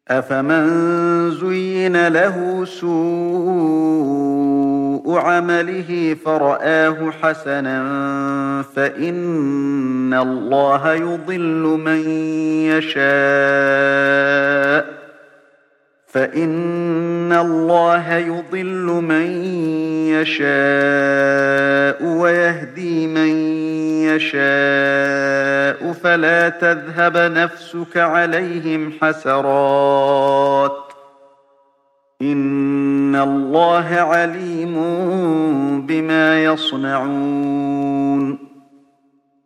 أفمن زين له سوء عمله فرآه حسنا فإن الله يضل من يشاء ويهدي من يشاء فلا تذهب نفسك عليهم حسرات إن الله عليم بما يصنعون